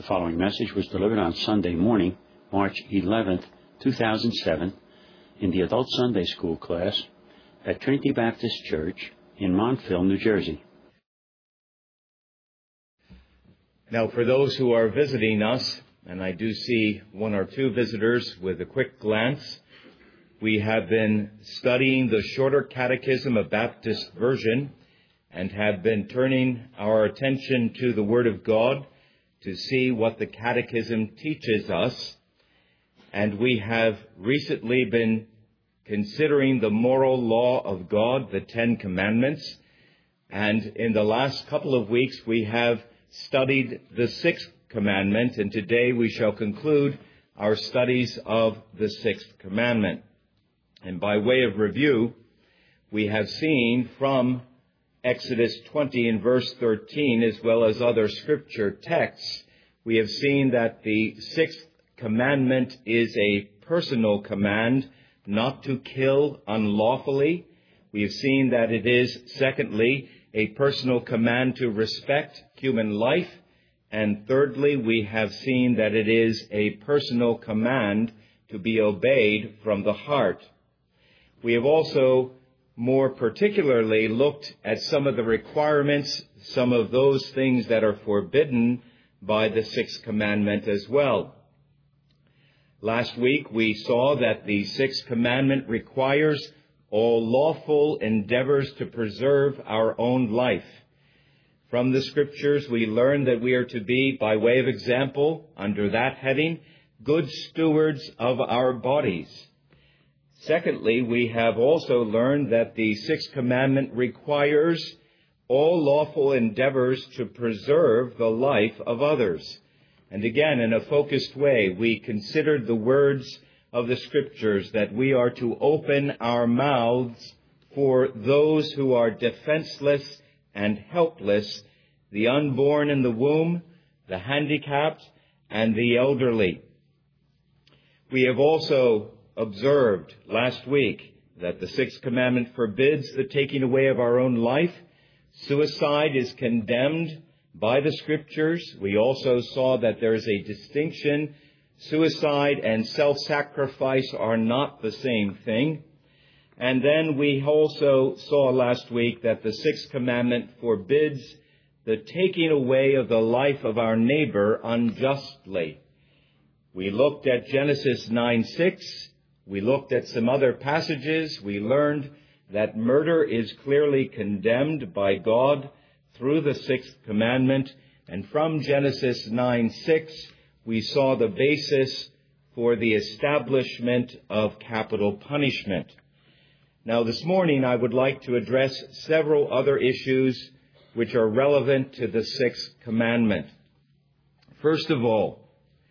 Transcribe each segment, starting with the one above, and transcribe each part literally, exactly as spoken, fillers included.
The following message was delivered on Sunday morning, March eleventh, two thousand seven, in the Adult Sunday School class at Trinity Baptist Church in Montville, New Jersey. Now, for those who are visiting us, and I do see one or two visitors with a quick glance, we have been studying the Shorter Catechism of Baptist Version and have been turning our attention to the Word of God to see what the Catechism teaches us. And we have recently been considering the moral law of God, the Ten Commandments. And in the last couple of weeks, we have studied the Sixth Commandment, and today we shall conclude our studies of the Sixth Commandment. And by way of review, we have seen from Exodus twenty and verse thirteen, as well as other scripture texts, we have seen that the Sixth Commandment is a personal command not to kill unlawfully. We have seen that it is, secondly, a personal command to respect human life. And thirdly, we have seen that it is a personal command to be obeyed from the heart. We have also more particularly looked at some of the requirements, some of those things that are forbidden by the Sixth Commandment as well. Last week we saw that the Sixth Commandment requires all lawful endeavors to preserve our own life. From the Scriptures we learn that we are to be, by way of example, under that heading, good stewards of our bodies. Secondly, we have also learned that the Sixth Commandment requires all lawful endeavors to preserve the life of others. And again, in a focused way, we considered the words of the Scriptures that we are to open our mouths for those who are defenseless and helpless, the unborn in the womb, the handicapped, and the elderly. We have also observed last week that the Sixth Commandment forbids the taking away of our own life. Suicide is condemned by the Scriptures. We also saw that there is a distinction. Suicide and self-sacrifice are not the same thing. And then we also saw last week that the Sixth Commandment forbids the taking away of the life of our neighbor unjustly. We looked at Genesis nine six. We looked at some other passages. We learned that murder is clearly condemned by God through the Sixth Commandment. And from Genesis nine six, we saw the basis for the establishment of capital punishment. Now, this morning, I would like to address several other issues which are relevant to the Sixth Commandment. First of all,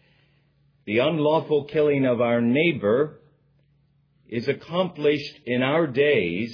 the unlawful killing of our neighbor is accomplished in our days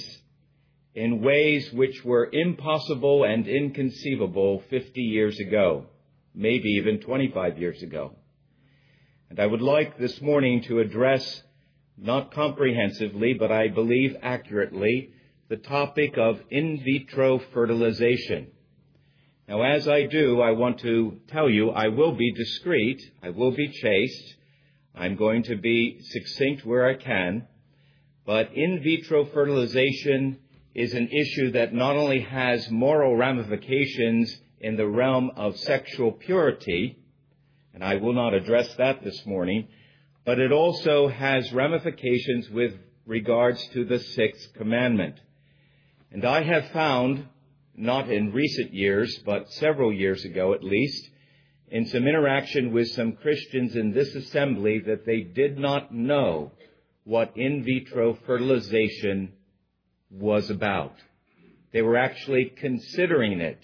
in ways which were impossible and inconceivable fifty years ago, maybe even twenty-five years ago. And I would like this morning to address, not comprehensively, but I believe accurately, the topic of in vitro fertilization. Now, as I do, I want to tell you I will be discreet, I will be chaste, I'm going to be succinct where I can. But in vitro fertilization is an issue that not only has moral ramifications in the realm of sexual purity, and I will not address that this morning, but it also has ramifications with regards to the Sixth Commandment. And I have found, not in recent years, but several years ago at least, in some interaction with some Christians in this assembly, that they did not know what in vitro fertilization was about. They were actually considering it.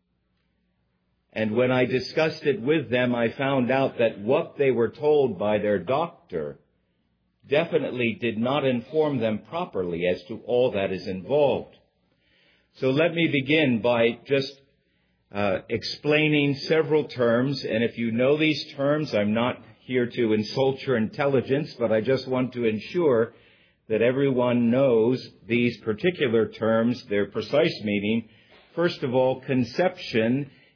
And when I discussed it with them, I found out that what they were told by their doctor definitely did not inform them properly as to all that is involved. So let me begin by just uh, explaining several terms. And if you know these terms, I'm not here to insult your intelligence, but I just want to ensure that everyone knows these particular terms, their precise meaning. First of all, conception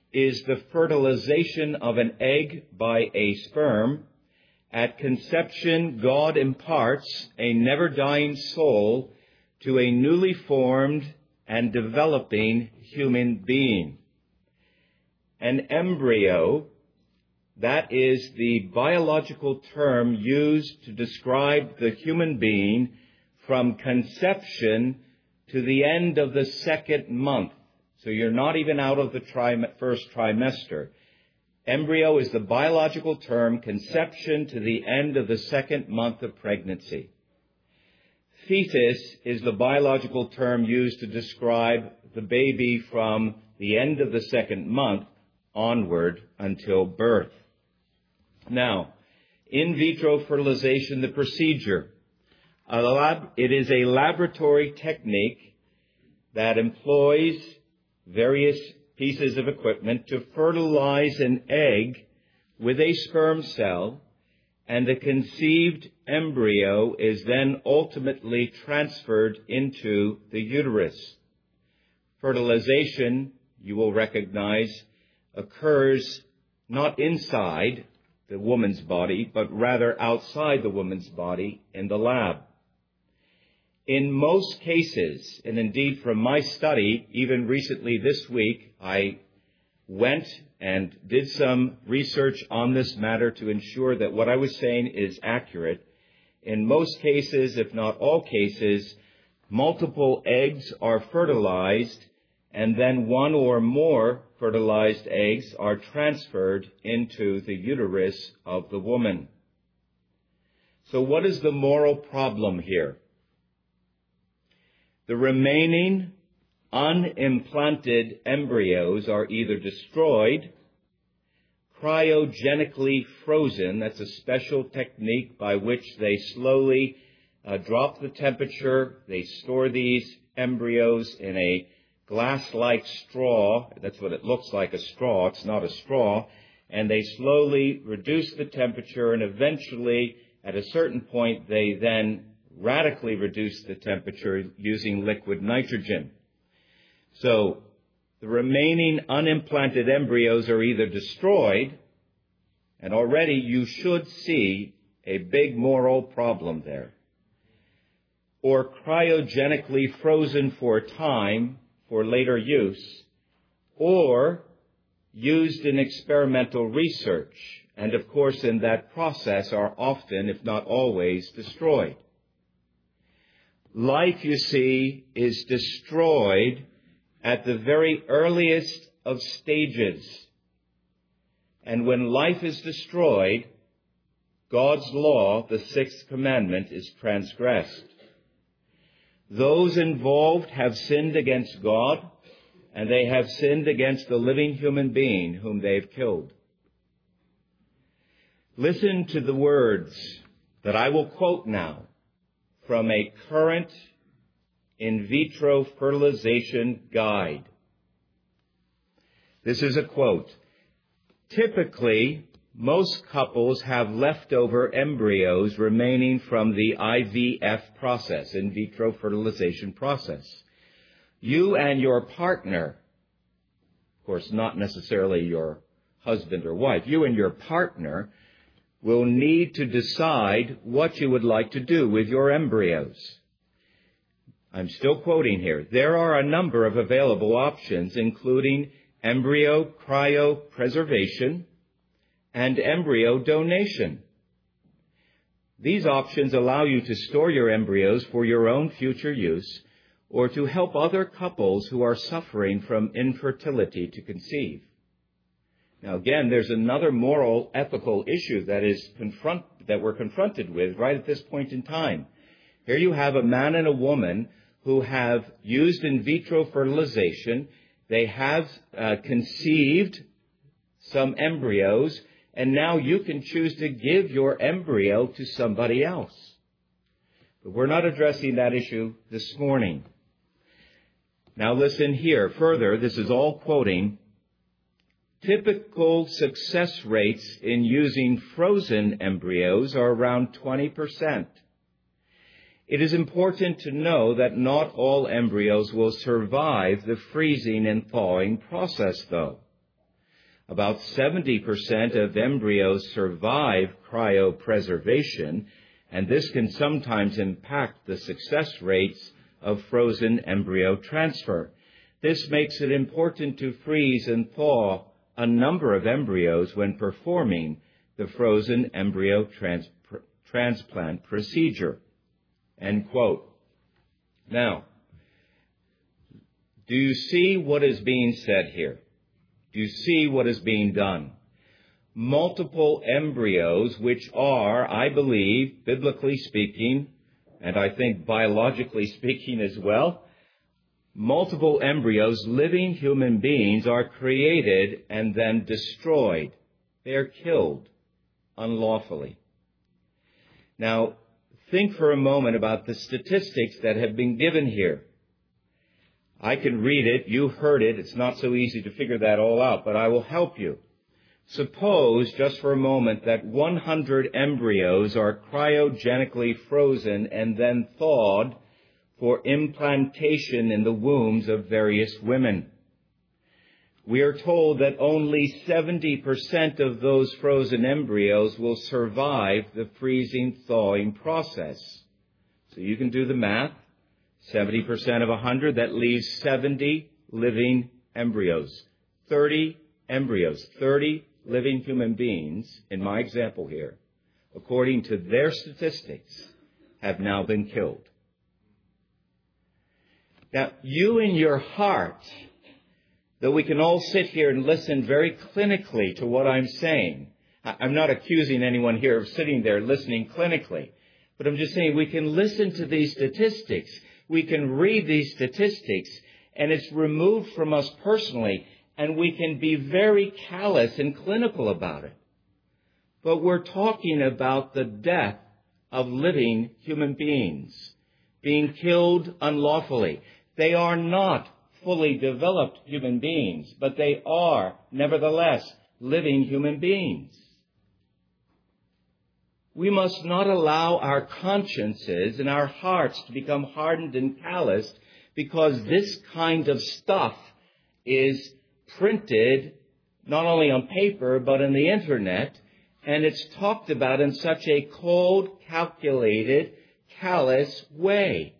is the fertilization of an egg by a sperm. At conception, God imparts a never-dying soul to a newly formed and developing human being. An embryo, that is the biological term used to describe the human being from conception to the end of the second month. So you're not even out of the trim- first trimester. Embryo is the biological term, conception to the end of the second month of pregnancy. Fetus is the biological term used to describe the baby from the end of the second month onward until birth. Now, in vitro fertilization, the procedure. A lab, it is a laboratory technique that employs various pieces of equipment to fertilize an egg with a sperm cell, and the conceived embryo is then ultimately transferred into the uterus. Fertilization, you will recognize, occurs not inside the woman's body, but rather outside the woman's body in the lab. In most cases, and indeed from my study, even recently this week, I went and did some research on this matter to ensure that what I was saying is accurate. In most cases, if not all cases, multiple eggs are fertilized, and then one or more fertilized eggs are transferred into the uterus of the woman. So what is the moral problem here? The remaining unimplanted embryos are either destroyed, cryogenically frozen. That's a special technique by which they slowly uh, drop the temperature. They store these embryos in a glass-like straw. That's what it looks like, a straw. It's not a straw. And they slowly reduce the temperature, and eventually, at a certain point, they then radically reduce the temperature using liquid nitrogen. So the remaining unimplanted embryos are either destroyed, and already you should see a big moral problem there, or cryogenically frozen for a time for later use, or used in experimental research, and of course in that process are often, if not always, destroyed. Life, you see, is destroyed at the very earliest of stages. And when life is destroyed, God's law, the sixth commandment, is transgressed. Those involved have sinned against God, and they have sinned against the living human being whom they've killed. Listen to the words that I will quote now from a current in vitro fertilization guide. This is a quote. Typically, most couples have leftover embryos remaining from the I V F process, in vitro fertilization process. You and your partner, of course not necessarily your husband or wife, you and your partner will need to decide what you would like to do with your embryos. I'm still quoting here. There are a number of available options, including embryo cryopreservation and embryo donation. These options allow you to store your embryos for your own future use, or to help other couples who are suffering from infertility to conceive. Now again, there's another moral, ethical issue that is confront, that we're confronted with right at this point in time. Here you have a man and a woman who have used in vitro fertilization. They have uh, conceived some embryos, and now you can choose to give your embryo to somebody else. But we're not addressing that issue this morning. Now listen here. Further, this is all quoting. Typical success rates in using frozen embryos are around twenty percent. It is important to know that not all embryos will survive the freezing and thawing process, though. About seventy percent of embryos survive cryopreservation, and this can sometimes impact the success rates of frozen embryo transfer. This makes it important to freeze and thaw a number of embryos when performing the frozen embryo trans- transplant procedure. End quote. Now, do you see what is being said here? Do you see what is being done? Multiple embryos, which are, I believe, biblically speaking, and I think biologically speaking as well, multiple embryos, living human beings, are created and then destroyed. They are killed unlawfully. Now, think for a moment about the statistics that have been given here. I can read it. You heard it. It's not so easy to figure that all out, but I will help you. Suppose, just for a moment, that one hundred embryos are cryogenically frozen and then thawed for implantation in the wombs of various women. We are told that only seventy percent of those frozen embryos will survive the freezing-thawing process. So you can do the math. seventy percent of one hundred, that leaves seventy living embryos. thirty embryos, thirty living human beings, in my example here, according to their statistics, have now been killed. Now, you in your heart, though we can all sit here and listen very clinically to what I'm saying, I'm not accusing anyone here of sitting there listening clinically, but I'm just saying we can listen to these statistics. We can read these statistics, and it's removed from us personally, and we can be very callous and clinical about it. But we're talking about the death of living human beings being killed unlawfully. They are not fully developed human beings, but they are, nevertheless, living human beings. We must not allow our consciences and our hearts to become hardened and calloused because this kind of stuff is printed not only on paper but on the internet, and it's talked about in such a cold, calculated, callous way.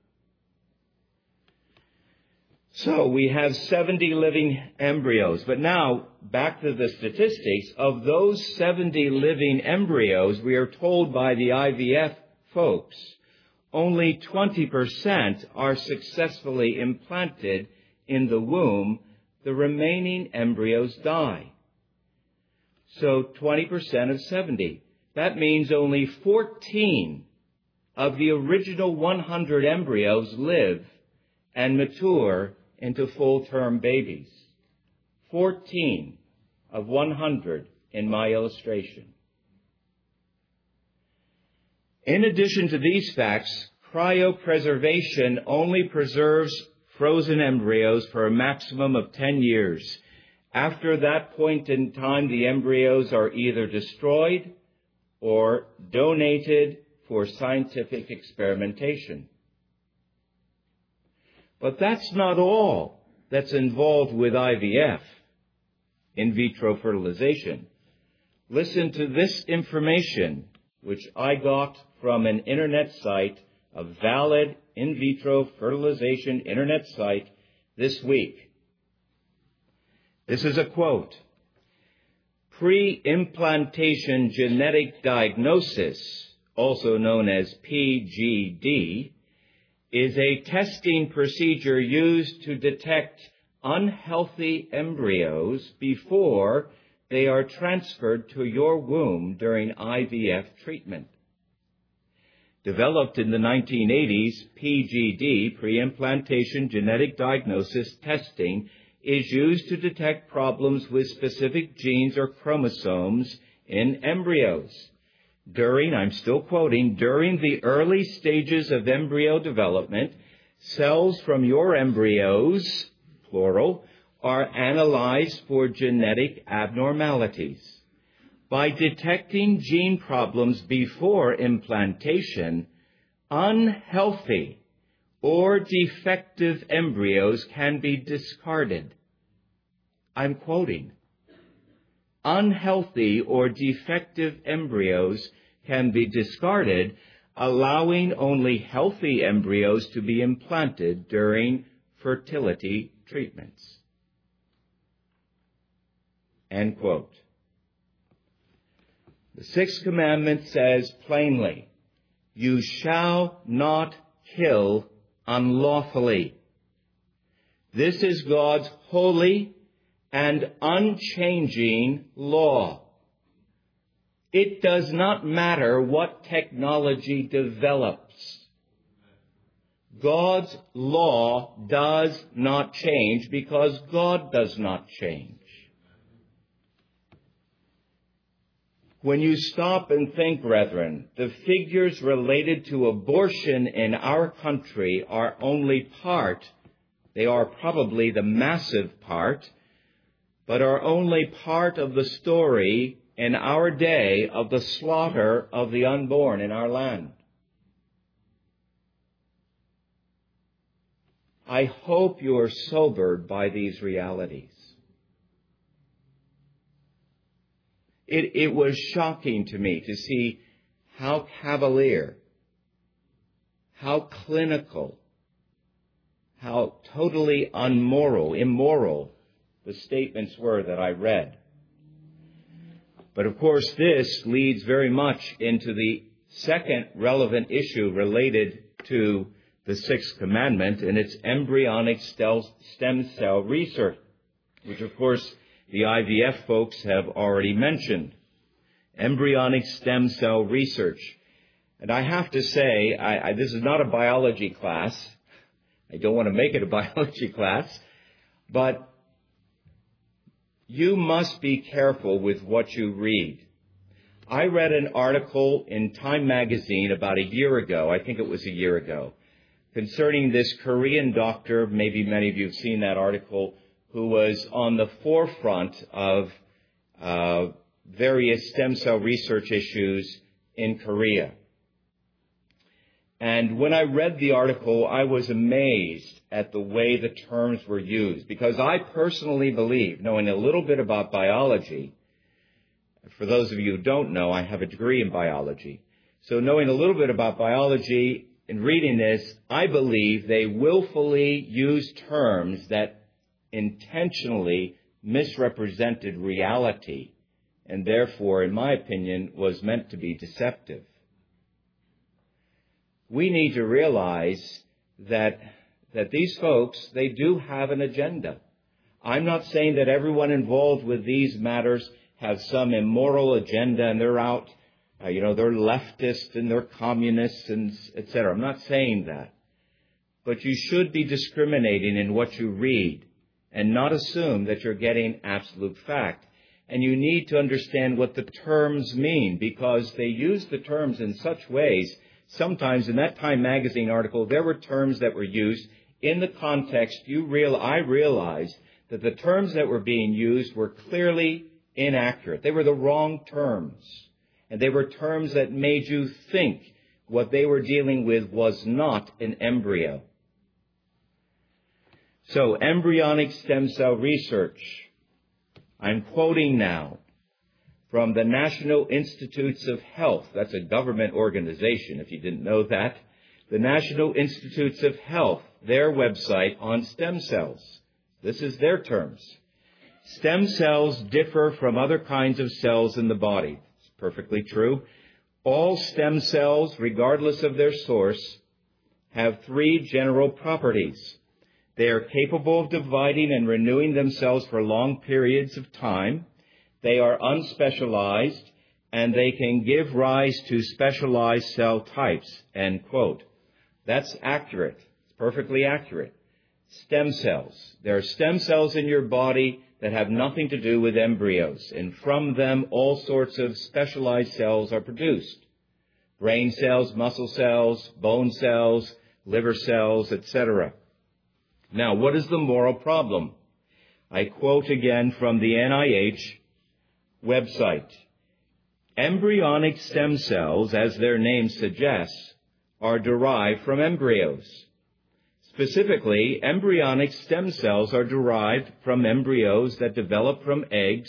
So we have seventy living embryos. But now, back to the statistics. Of those seventy living embryos, we are told by the I V F folks, only twenty percent are successfully implanted in the womb. The remaining embryos die. So twenty percent of seventy. That means only fourteen of the original one hundred embryos live and mature into full-term babies. fourteen of one hundred in my illustration. In addition to these facts, cryopreservation only preserves frozen embryos for a maximum of ten years. After that point in time, the embryos are either destroyed or donated for scientific experimentation. But that's not all that's involved with I V F, in vitro fertilization. Listen to this information, which I got from an internet site, a valid in vitro fertilization internet site this week. This is a quote. Pre-implantation genetic diagnosis, also known as P G D, is a testing procedure used to detect unhealthy embryos before they are transferred to your womb during I V F treatment. Developed in the nineteen eighties, P G D, pre-implantation genetic diagnosis testing, is used to detect problems with specific genes or chromosomes in embryos. During, I'm still quoting, during the early stages of embryo development, cells from your embryos, plural, are analyzed for genetic abnormalities. By detecting gene problems before implantation, unhealthy or defective embryos can be discarded. I'm quoting. unhealthy or defective embryos can be discarded, allowing only healthy embryos to be implanted during fertility treatments. End quote. The sixth commandment says plainly, "You shall not kill unlawfully." This is God's holy and unchanging law. It does not matter what technology develops. God's law does not change because God does not change. When you stop and think, brethren, the figures related to abortion in our country are only part, they are probably the massive part, but are only part of the story in our day of the slaughter of the unborn in our land. I hope you are sobered by these realities. It, it was shocking to me to see how cavalier, how clinical, how totally unmoral, immoral the statements were that I read. But of course, this leads very much into the second relevant issue related to the sixth commandment, and it's embryonic stem cell research, which of course the I V F folks have already mentioned. Embryonic stem cell research. And I have to say, I, I, this is not a biology class. I don't want to make it a biology class. But you must be careful with what you read. I read an article in Time magazine about a year ago, I think it was a year ago, concerning this Korean doctor, maybe many of you have seen that article, who was on the forefront of uh, various stem cell research issues in Korea. And when I read the article, I was amazed at the way the terms were used, because I personally believe, knowing a little bit about biology, for those of you who don't know, I have a degree in biology. So knowing a little bit about biology and reading this, I believe they willfully used terms that intentionally misrepresented reality, and therefore, in my opinion, was meant to be deceptive. We need to realize that that these folks, they do have an agenda. I'm not saying that everyone involved with these matters have some immoral agenda and they're out, uh, you know, they're leftists and they're communists and et cetera. I'm not saying that. But you should be discriminating in what you read and not assume that you're getting absolute fact. And you need to understand what the terms mean, because they use the terms in such ways. Sometimes in that Time magazine article, there were terms that were used in the context. You real, I realized that the terms that were being used were clearly inaccurate. They were the wrong terms. And they were terms that made you think what they were dealing with was not an embryo. So, embryonic stem cell research. I'm quoting now from the National Institutes of Health. That's a government organization, if you didn't know that. The National Institutes of Health, their website on stem cells. This is their terms. Stem cells differ from other kinds of cells in the body. It's perfectly true. All stem cells, regardless of their source, have three general properties. They are capable of dividing and renewing themselves for long periods of time. They are unspecialized, and they can give rise to specialized cell types, end quote. That's accurate. It's perfectly accurate. Stem cells. There are stem cells in your body that have nothing to do with embryos, and from them all sorts of specialized cells are produced. Brain cells, muscle cells, bone cells, liver cells, et cetera. Now, what is the moral problem? I quote again from the N I H website. Embryonic stem cells, as their name suggests, are derived from embryos. Specifically, embryonic stem cells are derived from embryos that develop from eggs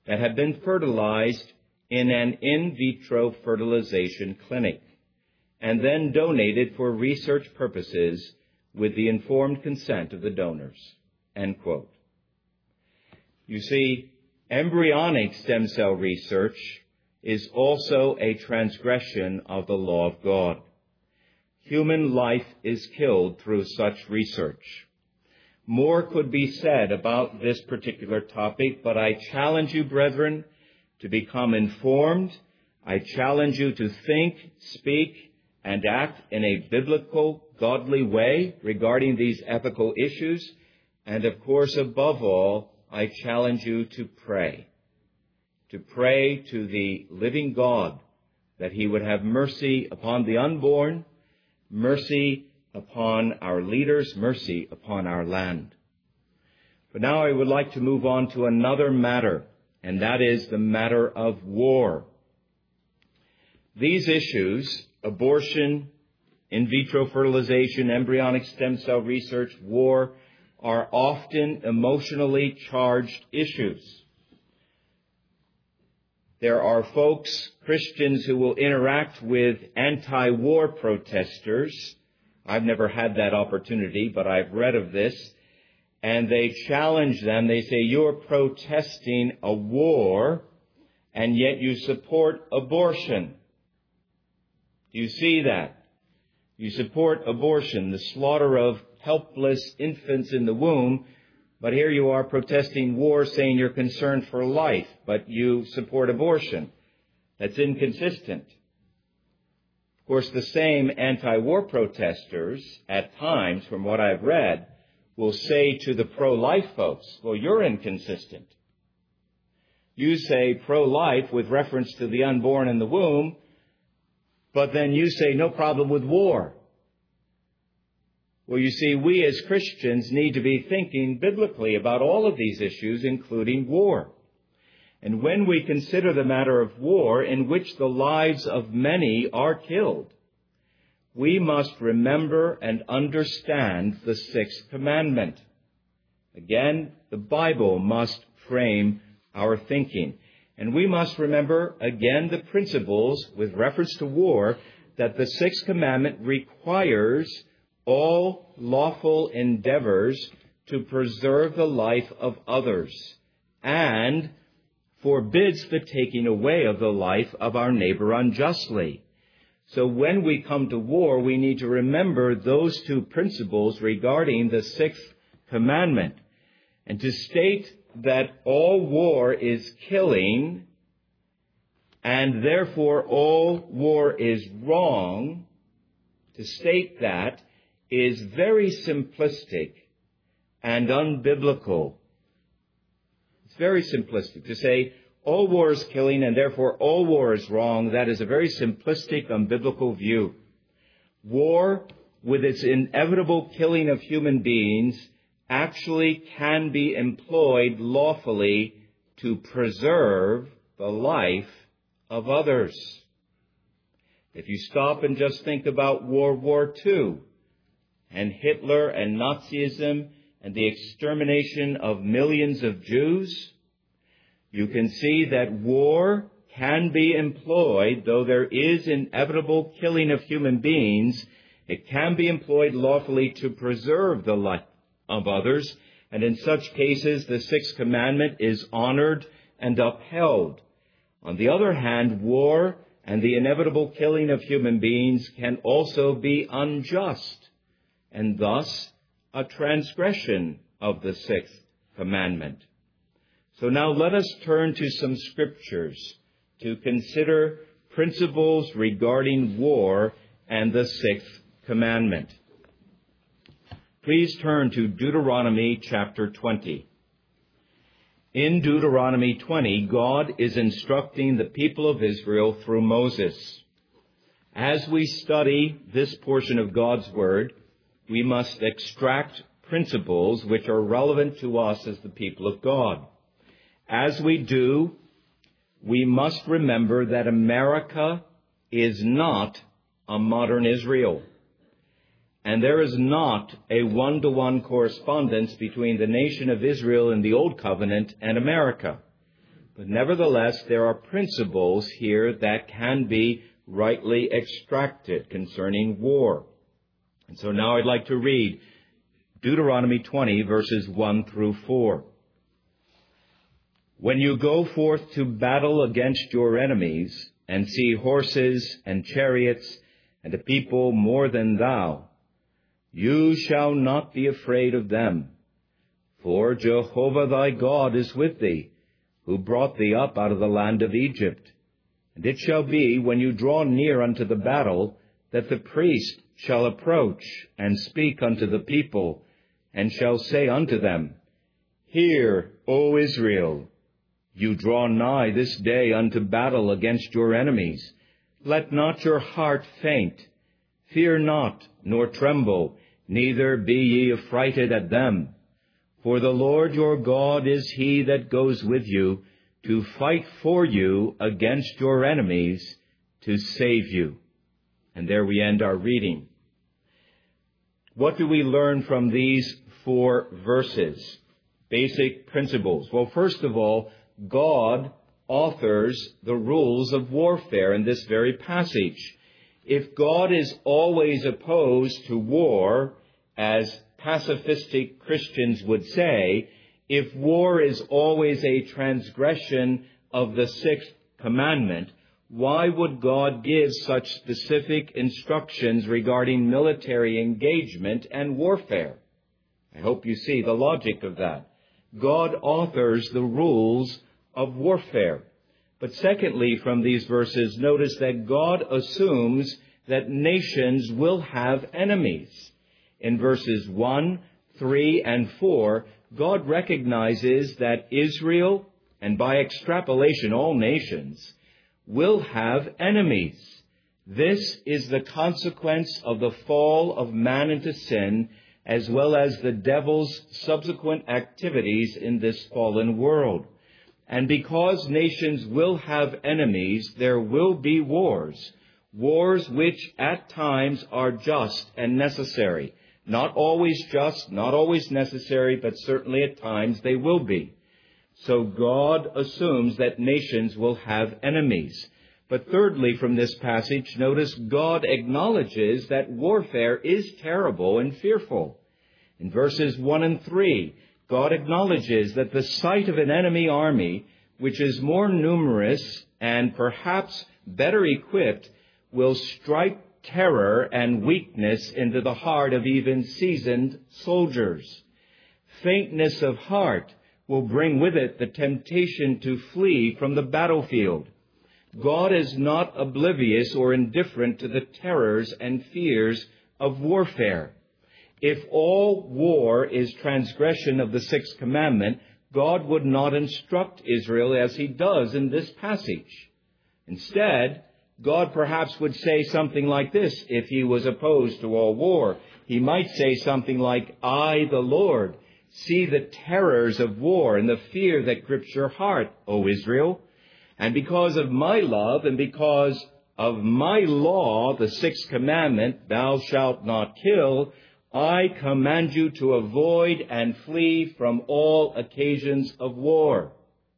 that have been fertilized in an in vitro fertilization clinic and then donated for research purposes with the informed consent of the donors." End quote. You see, embryonic stem cell research is also a transgression of the law of God. Human life is killed through such research. More could be said about this particular topic, but I challenge you, brethren, to become informed. I challenge you to think, speak, and act in a biblical, godly way regarding these ethical issues. And of course, above all, I challenge you to pray. To pray to the living God that he would have mercy upon the unborn, mercy upon our leaders, mercy upon our land. But now I would like to move on to another matter, and that is the matter of war. These issues, abortion, in vitro fertilization, embryonic stem cell research, war, are often emotionally charged issues. There are folks, Christians, who will interact with anti-war protesters. I've never had that opportunity, but I've read of this. And they challenge them. They say, "You're protesting a war, and yet you support abortion." Do you see that? You support abortion, the slaughter of helpless infants in the womb, but here you are protesting war, saying you're concerned for life, but you support abortion. That's inconsistent. Of course, the same anti-war protesters, at times, from what I've read, will say to the pro-life folks, "Well, you're inconsistent. You say pro-life with reference to the unborn in the womb, but then you say no problem with war." Well, you see, we as Christians need to be thinking biblically about all of these issues, including war. And when we consider the matter of war in which the lives of many are killed, we must remember and understand the sixth commandment. Again, the Bible must frame our thinking. And we must remember, again, the principles with reference to war, that the sixth commandment requires all lawful endeavors to preserve the life of others and forbids the taking away of the life of our neighbor unjustly. So when we come to war, we need to remember those two principles regarding the sixth commandment. And to state that all war is killing and therefore all war is wrong, to state that is very simplistic and unbiblical. It's very simplistic to say all war is killing and therefore all war is wrong. That is a very simplistic, unbiblical view. War, with its inevitable killing of human beings, actually can be employed lawfully to preserve the life of others. If you stop and just think about World War Two and Hitler and Nazism and the extermination of millions of Jews, you can see that war can be employed, though there is inevitable killing of human beings, it can be employed lawfully to preserve the life of others, and in such cases the sixth commandment is honored and upheld. On the other hand, war and the inevitable killing of human beings can also be unjust, and thus a transgression of the sixth commandment. So now let us turn to some scriptures to consider principles regarding war and the sixth commandment. Please turn to Deuteronomy chapter twenty. In Deuteronomy twenty, God is instructing the people of Israel through Moses. As we study this portion of God's Word, we must extract principles which are relevant to us as the people of God. As we do, we must remember that America is not a modern Israel. And there is not a one-to-one correspondence between the nation of Israel in the Old Covenant and America. But nevertheless, there are principles here that can be rightly extracted concerning war. And so now I'd like to read Deuteronomy twenty, verses one through four. When you go forth to battle against your enemies, and see horses and chariots, and a people more than thou, you shall not be afraid of them. For Jehovah thy God is with thee, who brought thee up out of the land of Egypt. And it shall be, when you draw near unto the battle, that the priest shall approach and speak unto the people, and shall say unto them, Hear, O Israel, you draw nigh this day unto battle against your enemies. Let not your heart faint. Fear not, nor tremble, neither be ye affrighted at them. For the Lord your God is he that goes with you, to fight for you against your enemies, to save you. And there we end our reading. What do we learn from these four verses? Basic principles. Well, first of all, God authors the rules of warfare in this very passage. If God is always opposed to war, as pacifistic Christians would say, if war is always a transgression of the sixth commandment, why would God give such specific instructions regarding military engagement and warfare? I hope you see the logic of that. God authors the rules of warfare. But secondly, from these verses, notice that God assumes that nations will have enemies. In verses one, three, and four, God recognizes that Israel, and by extrapolation all nations, will have enemies. This is the consequence of the fall of man into sin, as well as the devil's subsequent activities in this fallen world. And because nations will have enemies, there will be wars, wars which at times are just and necessary. Not always just, not always necessary, but certainly at times they will be. So God assumes that nations will have enemies. But thirdly, from this passage, notice God acknowledges that warfare is terrible and fearful. In verses one and three, God acknowledges that the sight of an enemy army, which is more numerous and perhaps better equipped, will strike terror and weakness into the heart of even seasoned soldiers. Faintness of heart will bring with it the temptation to flee from the battlefield. God is not oblivious or indifferent to the terrors and fears of warfare. If all war is transgression of the sixth commandment, God would not instruct Israel as he does in this passage. Instead, God perhaps would say something like this if he was opposed to all war. He might say something like, I, the Lord, see the terrors of war and the fear that grips your heart, O Israel. And because of my love and because of my law, the sixth commandment, thou shalt not kill, I command you to avoid and flee from all occasions of war.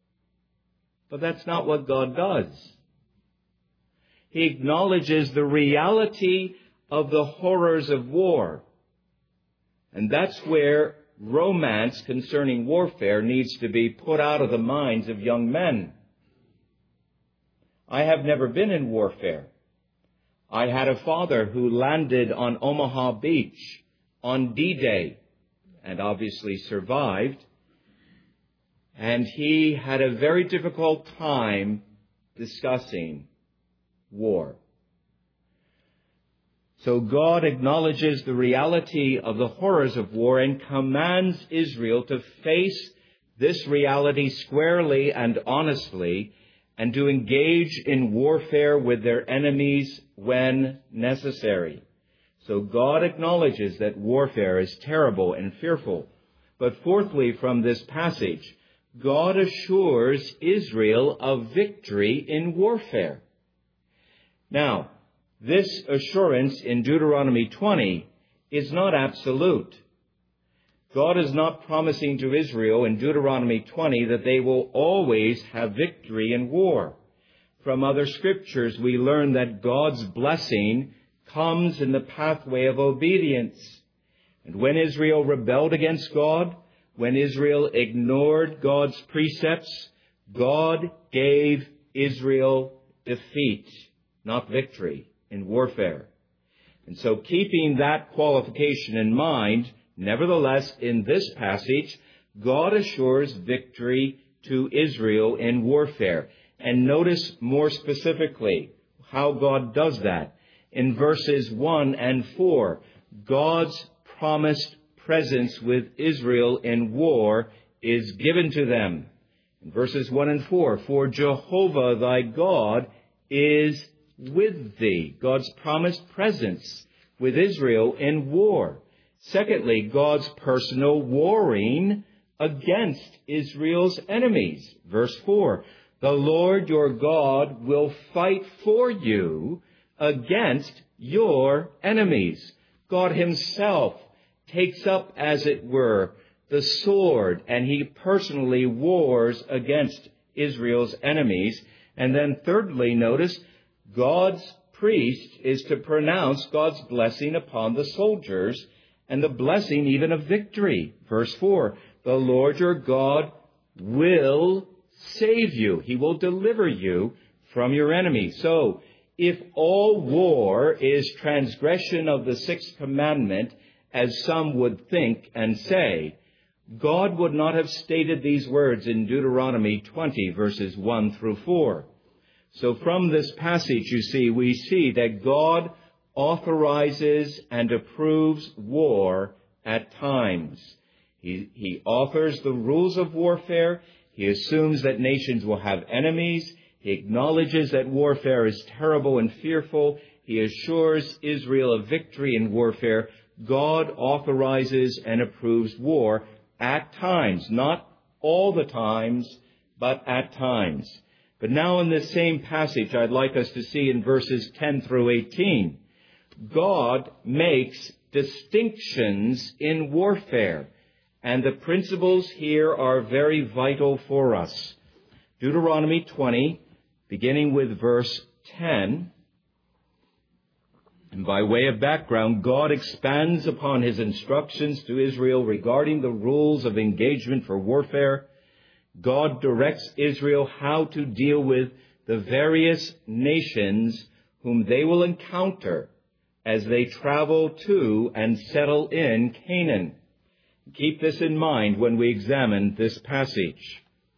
But that's not what God does. He acknowledges the reality of the horrors of war. And that's where romance concerning warfare needs to be put out of the minds of young men. I have never been in warfare. I had a father who landed on Omaha Beach on D-Day and obviously survived. And he had a very difficult time discussing war. So God acknowledges the reality of the horrors of war and commands Israel to face this reality squarely and honestly and to engage in warfare with their enemies when necessary. So God acknowledges that warfare is terrible and fearful. But fourthly, from this passage, God assures Israel of victory in warfare. Now, this assurance in Deuteronomy twenty is not absolute. God is not promising to Israel in Deuteronomy twenty that they will always have victory in war. From other scriptures, we learn that God's blessing comes in the pathway of obedience. And when Israel rebelled against God, when Israel ignored God's precepts, God gave Israel defeat, not victory, in warfare. And so keeping that qualification in mind, nevertheless, in this passage, God assures victory to Israel in warfare. And notice more specifically how God does that. In verses one and four, God's promised presence with Israel in war is given to them. In verses one and four, for Jehovah thy God is with thee. God's promised presence with Israel in war. Secondly, God's personal warring against Israel's enemies. Verse four, the Lord your God will fight for you against your enemies. God himself takes up, as it were, the sword, and he personally wars against Israel's enemies. And then thirdly, notice, God's priest is to pronounce God's blessing upon the soldiers, and the blessing even of victory. Verse four, the Lord your God will save you. He will deliver you from your enemies. So, if all war is transgression of the sixth commandment, as some would think and say, God would not have stated these words in Deuteronomy twenty, verses one through four. So from this passage, you see, we see that God authorizes and approves war at times. He, he authors the rules of warfare. He assumes that nations will have enemies. He acknowledges that warfare is terrible and fearful. He assures Israel of victory in warfare. God authorizes and approves war at times, not all the times, but at times. But now in this same passage, I'd like us to see in verses ten through eighteen, God makes distinctions in warfare, and the principles here are very vital for us. Deuteronomy twenty, beginning with verse ten, and by way of background, God expands upon his instructions to Israel regarding the rules of engagement for warfare. God directs Israel how to deal with the various nations whom they will encounter as they travel to and settle in Canaan. Keep this in mind when we examine this passage.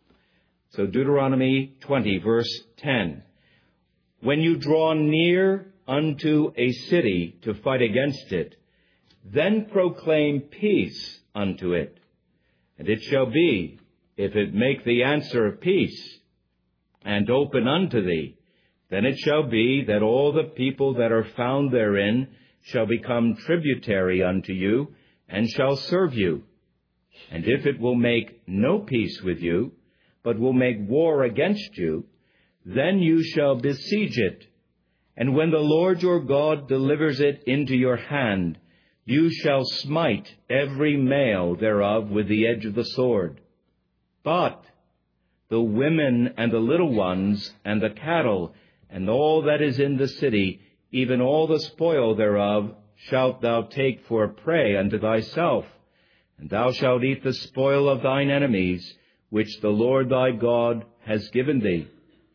So Deuteronomy twenty, verse ten. When you draw near unto a city to fight against it, then proclaim peace unto it. And it shall be, if it make thee answer of peace, and open unto thee, then it shall be that all the people that are found therein shall become tributary unto you, and shall serve you. And if it will make no peace with you, but will make war against you, then you shall besiege it. And when the Lord your God delivers it into your hand, you shall smite every male thereof with the edge of the sword. But the women and the little ones and the cattle and all that is in the city, even all the spoil thereof, shalt thou take for prey unto thyself. And thou shalt eat the spoil of thine enemies, which the Lord thy God has given thee.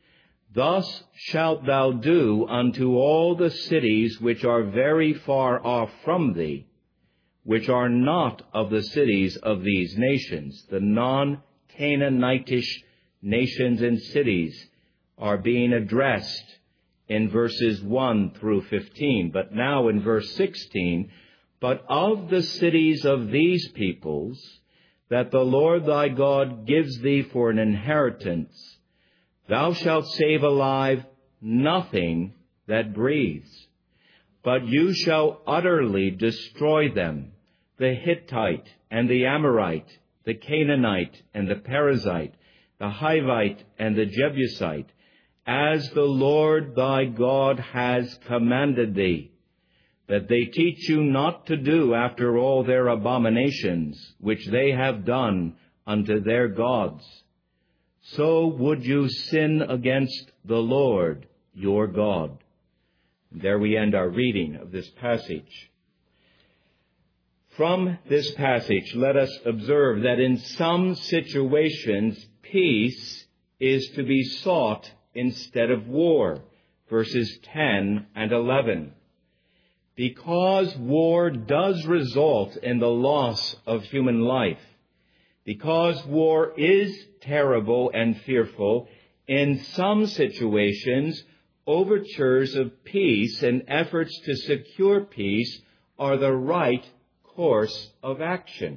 Thus shalt thou do unto all the cities which are very far off from thee, which are not of the cities of these nations. The non-Canaanitish nations and cities are being addressed in verses one through fifteen. But now in verse sixteen, but of the cities of these peoples that the Lord thy God gives thee for an inheritance, thou shalt save alive nothing that breathes, but you shall utterly destroy them, the Hittite and the Amorite, the Canaanite and the Perizzite, the Hivite and the Jebusite, as the Lord thy God has commanded thee. that they teach you not to do after all their abominations, which they have done unto their gods. So would you sin against the Lord your God. And there we end our reading of this passage. From this passage, let us observe that in some situations, peace is to be sought instead of war, verses ten and eleven. Because war does result in the loss of human life, because war is terrible and fearful, in some situations, overtures of peace and efforts to secure peace are the right course of action.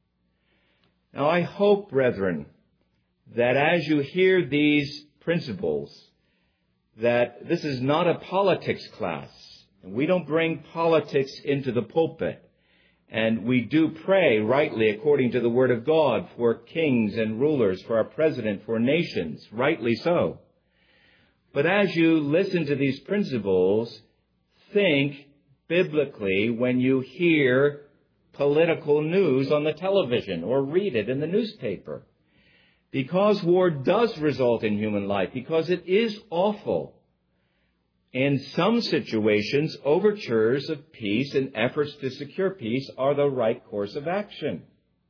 Now, I hope, brethren, that as you hear these principles, that this is not a politics class. We don't bring politics into the pulpit. And we do pray rightly according to the Word of God for kings and rulers, for our president, for nations, rightly so. But as you listen to these principles, think biblically when you hear political news on the television or read it in the newspaper. Because war does result in human life, because it is awful. In some situations, overtures of peace and efforts to secure peace are the right course of action.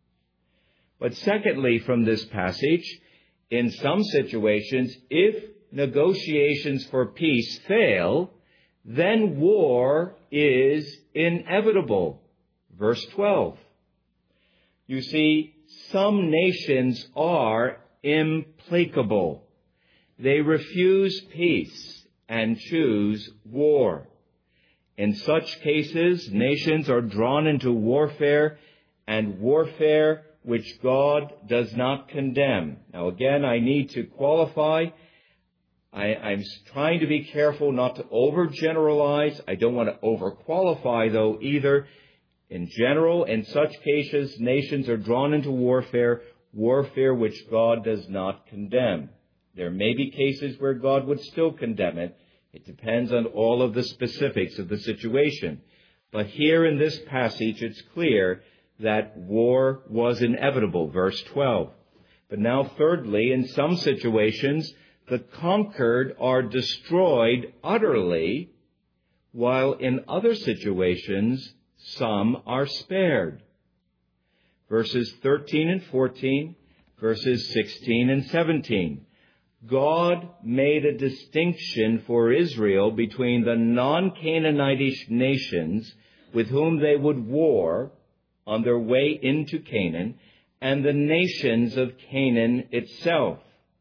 But secondly, from this passage, in some situations, if negotiations for peace fail, then war is inevitable. Verse twelve. You see, some nations are implacable. They refuse peace and choose war. In such cases, nations are drawn into warfare, and warfare which God does not condemn. Now again, I need to qualify. I, I'm trying to be careful not to overgeneralize. I don't want to overqualify, though, either. In general, in such cases, nations are drawn into warfare, warfare which God does not condemn. There may be cases where God would still condemn it. It depends on all of the specifics of the situation. But here in this passage, it's clear that war was inevitable, verse twelve. But now, thirdly, in some situations, the conquered are destroyed utterly, while in other situations, some are spared. Verses thirteen and fourteen, verses sixteen and seventeen. God made a distinction for Israel between the non-Canaanitish nations with whom they would war on their way into Canaan and the nations of Canaan itself.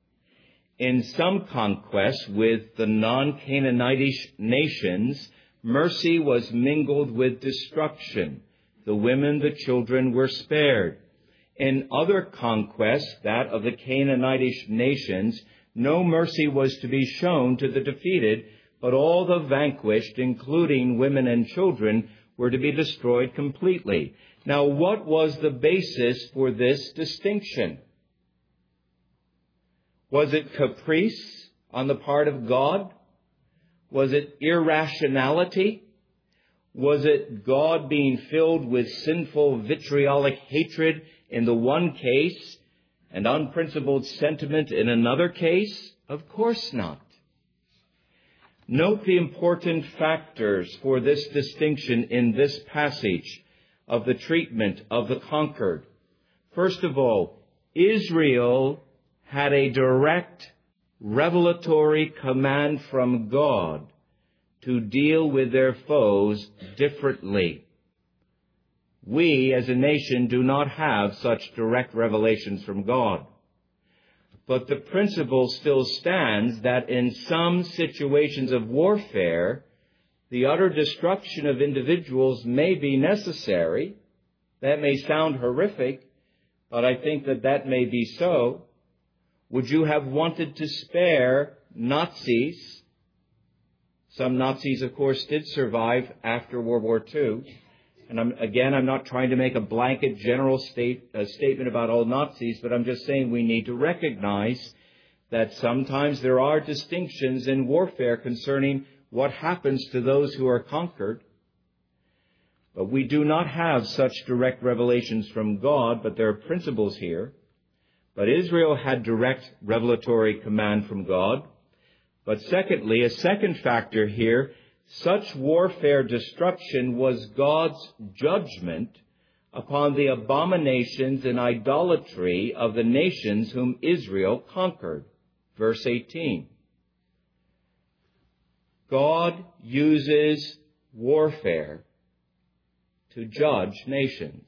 In some conquests with the non-Canaanitish nations, mercy was mingled with destruction. The women, the children were spared. In other conquests, that of the Canaanitish nations, no mercy was to be shown to the defeated, but all the vanquished, including women and children, were to be destroyed completely. Now, what was the basis for this distinction? Was it caprice on the part of God? Was it irrationality? Was it God being filled with sinful vitriolic hatred in the one case and unprincipled sentiment in another case? Of course not. Note the important factors for this distinction in this passage of the treatment of the conquered. First of all, Israel had a direct revelatory command from God to deal with their foes differently. We, as a nation, do not have such direct revelations from God. But the principle still stands that in some situations of warfare, the utter destruction of individuals may be necessary. That may sound horrific, but I think that that may be so. Would you have wanted to spare Nazis? Some Nazis, of course, did survive after World War Two. And I'm, again, I'm not trying to make a blanket general state, uh, statement about all Nazis, but I'm just saying we need to recognize that sometimes there are distinctions in warfare concerning what happens to those who are conquered. But we do not have such direct revelations from God, but there are principles here. But Israel had direct revelatory command from God. But secondly, a second factor here, such warfare destruction was God's judgment upon the abominations and idolatry of the nations whom Israel conquered. Verse eighteen. God uses warfare to judge nations.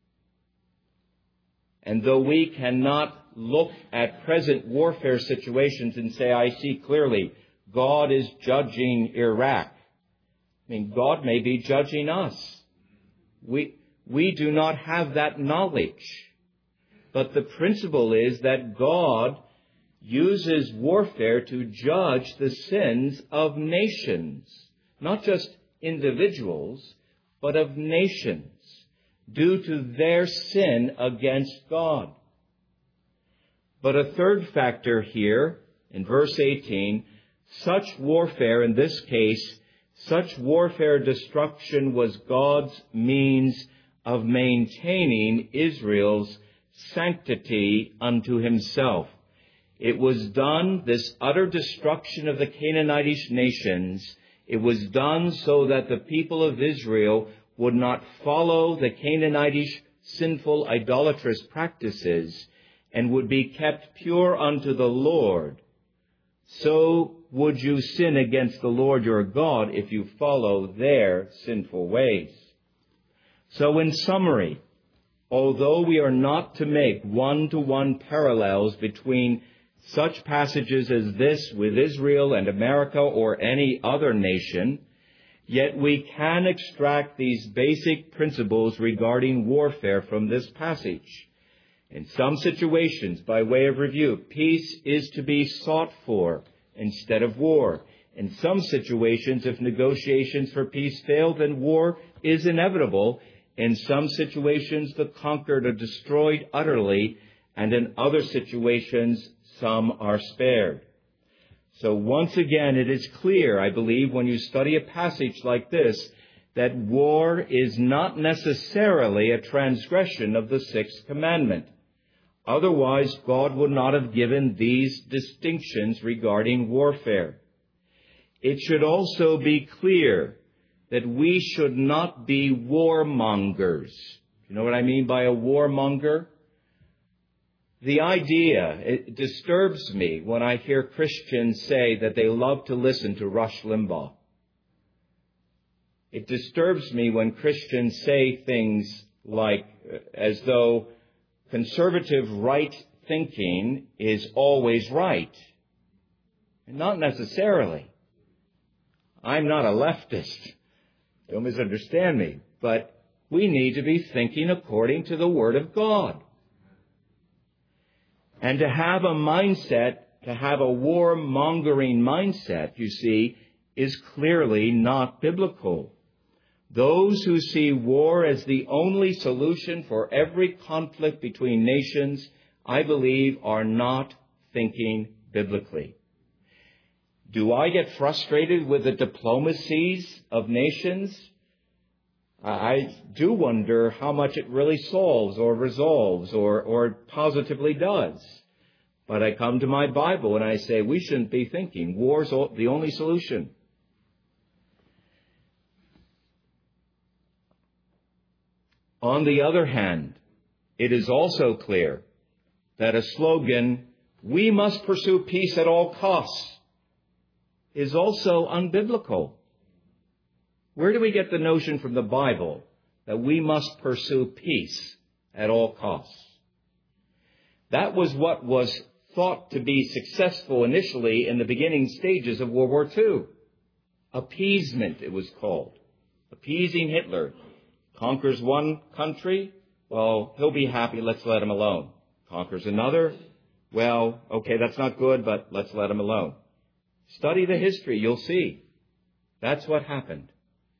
And though we cannot look at present warfare situations and say, I see clearly God is judging Iraq. I mean, God may be judging us. We, we do not have that knowledge. But the principle is that God uses warfare to judge the sins of nations, not just individuals, but of nations, due to their sin against God. But a third factor here, in verse eighteen, such warfare, in this case, such warfare destruction was God's means of maintaining Israel's sanctity unto himself. It was done, this utter destruction of the Canaanitish nations, it was done so that the people of Israel would not follow the Canaanitish sinful idolatrous practices and would be kept pure unto the Lord. So would you sin against the Lord your God if you follow their sinful ways. So in summary, although we are not to make one-to-one parallels between such passages as this with Israel and America or any other nation, yet we can extract these basic principles regarding warfare from this passage. In some situations, by way of review, peace is to be sought for instead of war. In some situations, if negotiations for peace fail, then war is inevitable. In some situations, the conquered are destroyed utterly, and in other situations, some are spared. So once again, it is clear, I believe, when you study a passage like this, that war is not necessarily a transgression of the sixth commandment. Otherwise, God would not have given these distinctions regarding warfare. It should also be clear that we should not be warmongers. You know what I mean by a warmonger? The idea, it disturbs me when I hear Christians say that they love to listen to Rush Limbaugh. It disturbs me when Christians say things like, as though conservative right thinking is always right. And not necessarily. I'm not a leftist. Don't misunderstand me. But we need to be thinking according to the Word of God. And to have a mindset, to have a warmongering mindset, you see, is clearly not biblical. Those who see war as the only solution for every conflict between nations, I believe, are not thinking biblically. Do I get frustrated with the diplomacies of nations? I do wonder how much it really solves or resolves or, or positively does. But I come to my Bible and I say we shouldn't be thinking war's the only solution. On the other hand, it is also clear that a slogan, "We must pursue peace at all costs," is also unbiblical. Where do we get the notion from the Bible that we must pursue peace at all costs? That was what was thought to be successful initially in the beginning stages of World War Two. Appeasement, it was called. Appeasing Hitler. Conquers one country, well, he'll be happy, let's let him alone. Conquers another, well, okay, that's not good, but let's let him alone. Study the history, you'll see. That's what happened.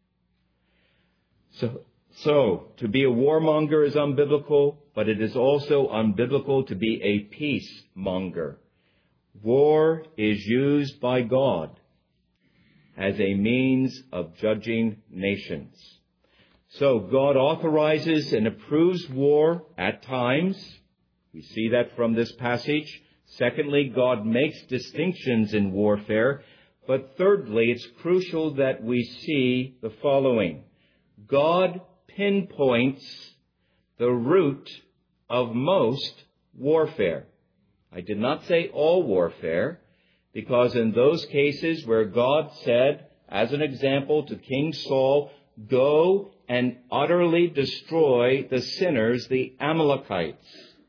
So, so, to be a warmonger is unbiblical, but it is also unbiblical to be a peacemonger. War is used by God as a means of judging nations. So God authorizes and approves war at times. We see that from this passage. Secondly, God makes distinctions in warfare. But thirdly, it's crucial that we see the following. God pinpoints the root of most warfare. I did not say all warfare, because in those cases where God said, as an example to King Saul, go and utterly destroy the sinners, the Amalekites.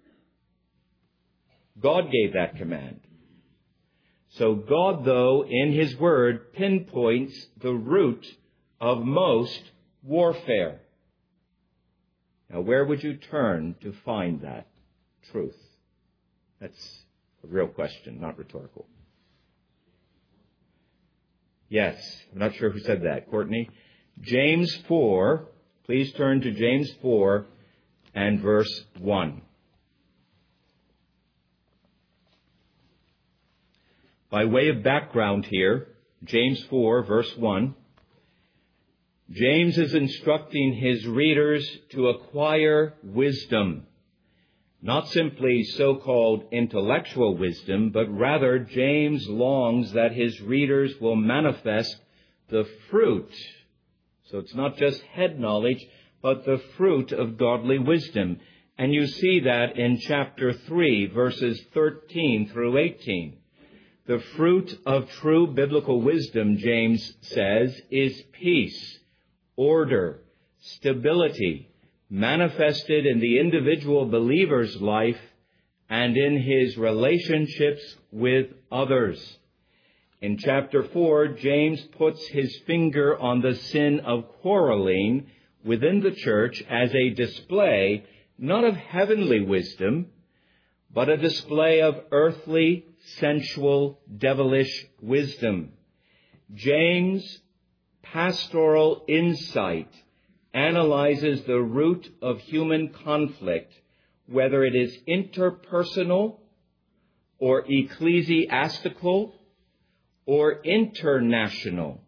God gave that command. So God, though, in His Word, pinpoints the root of most warfare. Now, where would you turn to find that truth? That's a real question, not rhetorical. Yes, I'm not sure who said that. Courtney? James four, please turn to James four and verse one. By way of background here, James four, verse one, James is instructing his readers to acquire wisdom. Not simply so-called intellectual wisdom, but rather James longs that his readers will manifest the fruit. So it's not just head knowledge, but the fruit of godly wisdom. And you see that in chapter three, verses thirteen through eighteen. The fruit of true biblical wisdom, James says, is peace, order, stability, manifested in the individual believer's life and in his relationships with others. In chapter four, James puts his finger on the sin of quarreling within the church as a display, not of heavenly wisdom, but a display of earthly, sensual, devilish wisdom. James' pastoral insight analyzes the root of human conflict, whether it is interpersonal or ecclesiastical or international.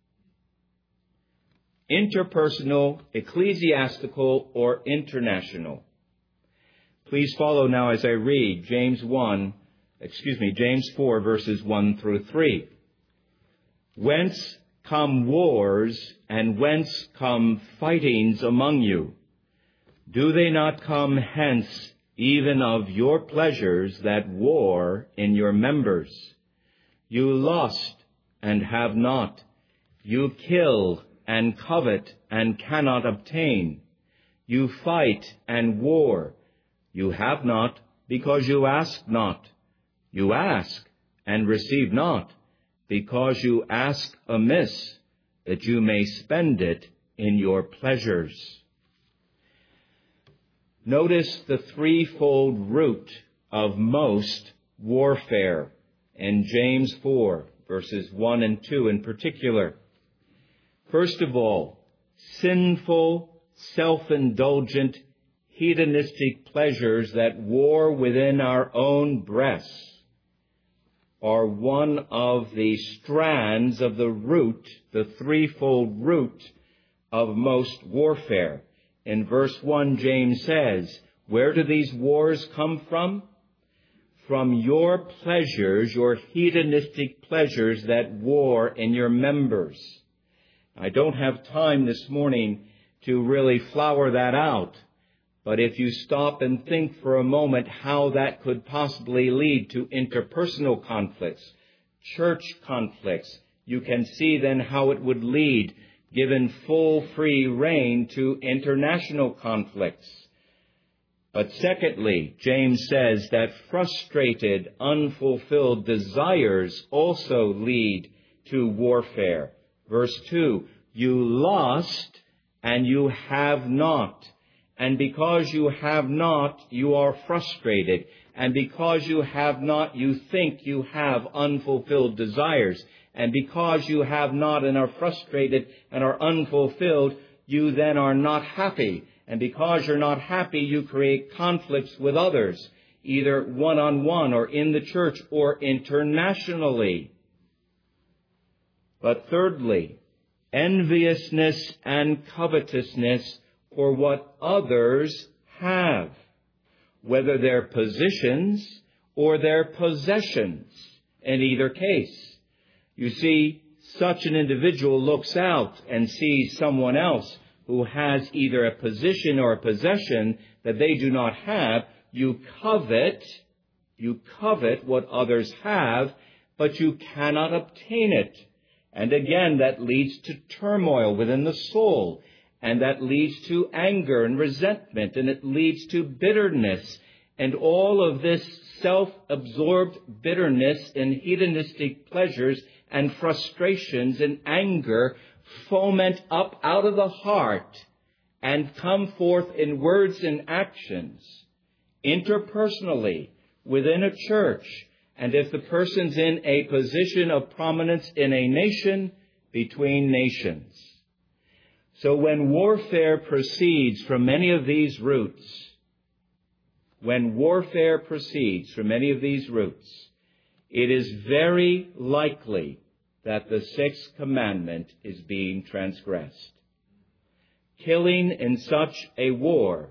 Interpersonal, ecclesiastical, or international. Please follow now as I read James one, excuse me, James four, verses one through three. Whence come wars, and whence come fightings among you? Do they not come hence even of your pleasures that war in your members? You lust and have not. You kill and covet and cannot obtain. You fight and war. You have not because you ask not. You ask and receive not because you ask amiss, that you may spend it in your pleasures. Notice the threefold root of most warfare in James four, verses one and two in particular. First of all, sinful, self-indulgent, hedonistic pleasures that war within our own breasts are one of the strands of the root, the threefold root of most warfare. In verse one, James says, where do these wars come from? From your pleasures, your hedonistic pleasures that war in your members. I don't have time this morning to really flower that out. But if you stop and think for a moment how that could possibly lead to interpersonal conflicts, church conflicts, you can see then how it would lead, given full free rein, to international conflicts. But secondly, James says that frustrated, unfulfilled desires also lead to warfare. Verse two, you lust and you have not. And because you have not, you are frustrated. And because you have not, you think you have unfulfilled desires. And because you have not and are frustrated and are unfulfilled, you then are not happy. And because you're not happy, you create conflicts with others, either one-on-one or in the church or internationally. But thirdly, enviousness and covetousness for what others have, whether their positions or their possessions. In either case, you see, such an individual looks out and sees someone else who has either a position or a possession that they do not have. You covet, you covet what others have, but you cannot obtain it. And again, that leads to turmoil within the soul, and that leads to anger and resentment, and it leads to bitterness. And all of this self-absorbed bitterness and hedonistic pleasures and frustrations and anger foment up out of the heart and come forth in words and actions, interpersonally, within a church. And if the person's in a position of prominence in a nation, between nations. So when warfare proceeds from any of these roots, when warfare proceeds from any of these roots, it is very likely that the sixth commandment is being transgressed. Killing in such a war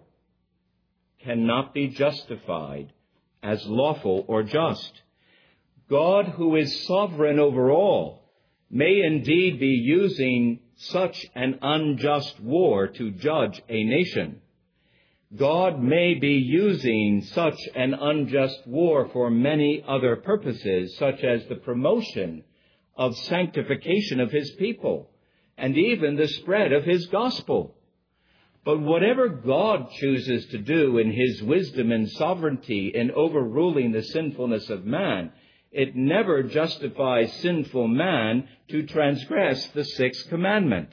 cannot be justified as lawful or just. God, who is sovereign over all, may indeed be using such an unjust war to judge a nation. God may be using such an unjust war for many other purposes, such as the promotion of sanctification of his people, and even the spread of his gospel. But whatever God chooses to do in his wisdom and sovereignty in overruling the sinfulness of man, it never justifies sinful man to transgress the sixth commandment.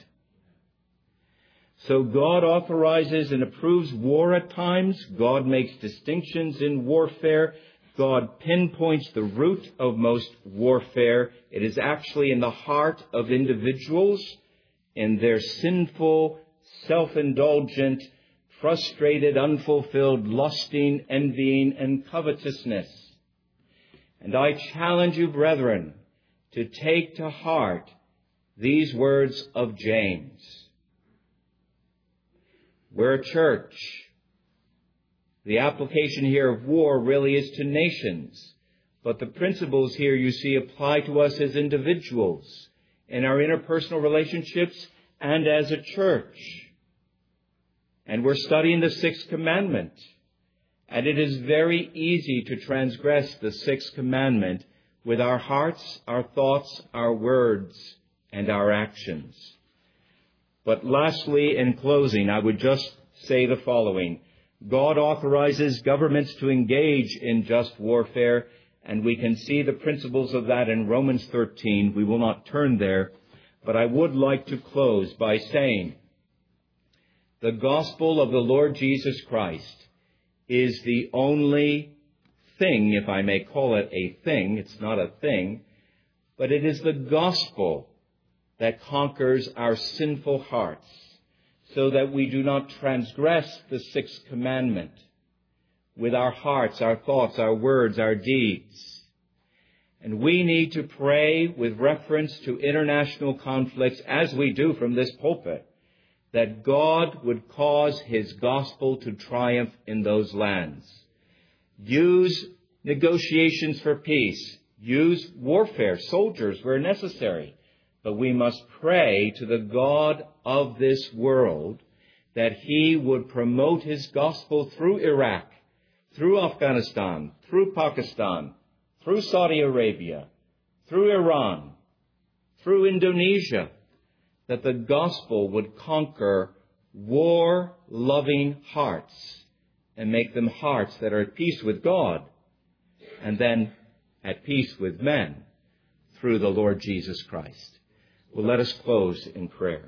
So God authorizes and approves war at times. God makes distinctions in warfare. God pinpoints the root of most warfare. It is actually in the heart of individuals, in their sinful, self-indulgent, frustrated, unfulfilled, lusting, envying, and covetousness. And I challenge you, brethren, to take to heart these words of James. We're a church. The application here of war really is to nations. But the principles here, you see, apply to us as individuals in our interpersonal relationships and as a church. And we're studying the sixth commandment. And it is very easy to transgress the sixth commandment with our hearts, our thoughts, our words, and our actions. But lastly, in closing, I would just say the following. God authorizes governments to engage in just warfare, and we can see the principles of that in Romans thirteen. We will not turn there, but I would like to close by saying the gospel of the Lord Jesus Christ is the only thing, if I may call it a thing, it's not a thing, but it is the gospel that conquers our sinful hearts so that we do not transgress the sixth commandment with our hearts, our thoughts, our words, our deeds. And we need to pray with reference to international conflicts, as we do from this pulpit, that God would cause his gospel to triumph in those lands. Use negotiations for peace. Use warfare, soldiers where necessary. But we must pray to the God of this world that he would promote his gospel through Iraq, through Afghanistan, through Pakistan, through Saudi Arabia, through Iran, through Indonesia, that the gospel would conquer war-loving hearts and make them hearts that are at peace with God and then at peace with men through the Lord Jesus Christ. Well, let us close in prayer.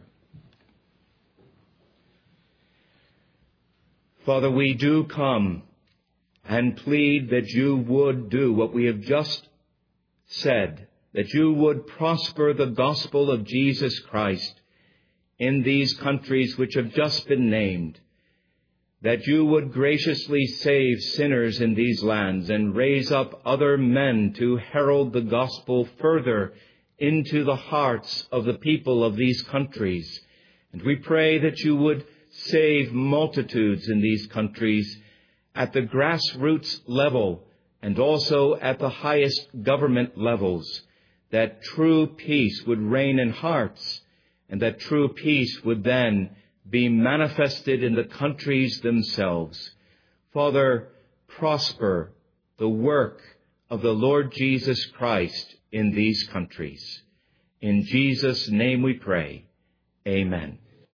Father, we do come and plead that you would do what we have just said, that you would prosper the gospel of Jesus Christ in these countries which have just been named, that you would graciously save sinners in these lands and raise up other men to herald the gospel further into the hearts of the people of these countries. And we pray that you would save multitudes in these countries at the grassroots level and also at the highest government levels, that true peace would reign in hearts, and that true peace would then be manifested in the countries themselves. Father, prosper the work of the Lord Jesus Christ in these countries. In Jesus' name we pray. Amen.